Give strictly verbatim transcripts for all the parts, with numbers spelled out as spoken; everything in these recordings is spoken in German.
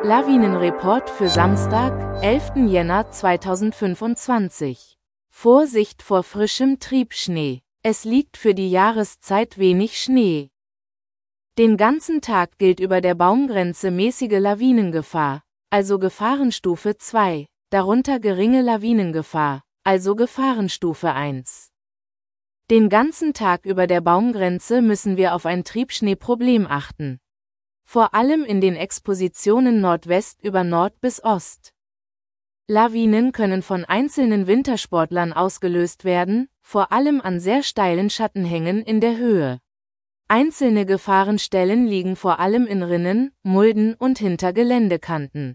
Lawinenreport für Samstag, elften Jänner zweitausendfünfundzwanzig. Vorsicht vor frischem Triebschnee. Es liegt für die Jahreszeit wenig Schnee. Den ganzen Tag gilt über der Baumgrenze mäßige Lawinengefahr, also Gefahrenstufe zwei, darunter geringe Lawinengefahr, also Gefahrenstufe eins. Den ganzen Tag über der Baumgrenze müssen wir auf ein Triebschneeproblem achten. Vor allem in den Expositionen Nordwest über Nord bis Ost. Lawinen können von einzelnen Wintersportlern ausgelöst werden, vor allem an sehr steilen Schattenhängen in der Höhe. Einzelne Gefahrenstellen liegen vor allem in Rinnen, Mulden und hinter Geländekanten.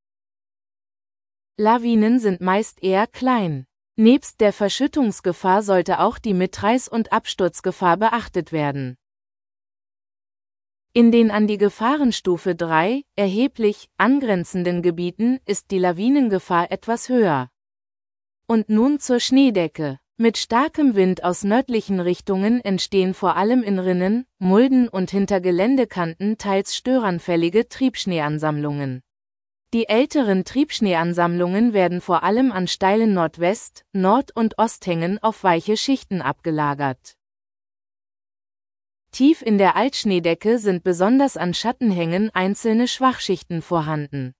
Lawinen sind meist eher klein. Nebst der Verschüttungsgefahr sollte auch die Mitreiß- und Absturzgefahr beachtet werden. In den an die Gefahrenstufe drei, erheblich, angrenzenden Gebieten ist die Lawinengefahr etwas höher. Und nun zur Schneedecke. Mit starkem Wind aus nördlichen Richtungen entstehen vor allem in Rinnen, Mulden und hinter Geländekanten teils störanfällige Triebschneeansammlungen. Die älteren Triebschneeansammlungen werden vor allem an steilen Nordwest-, Nord- und Osthängen auf weiche Schichten abgelagert. Tief in der Altschneedecke sind besonders an Schattenhängen einzelne Schwachschichten vorhanden.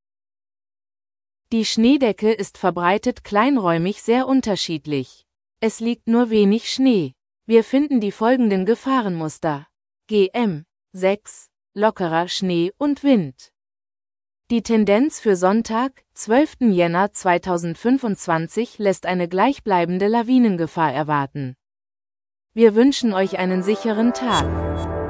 Die Schneedecke ist verbreitet kleinräumig sehr unterschiedlich. Es liegt nur wenig Schnee. Wir finden die folgenden Gefahrenmuster. G M sechs, lockerer Schnee und Wind. Die Tendenz für Sonntag, zwölften Jänner zweitausendfünfundzwanzig lässt eine gleichbleibende Lawinengefahr erwarten. Wir wünschen euch einen sicheren Tag.